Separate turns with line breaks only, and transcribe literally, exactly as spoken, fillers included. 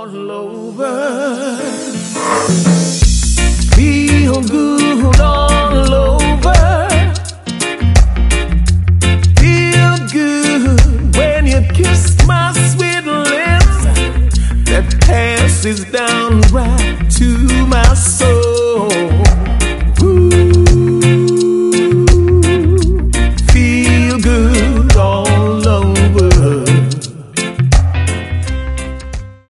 all over. Feel good all over. Feel good when you kiss my sweet lips. That passes down right.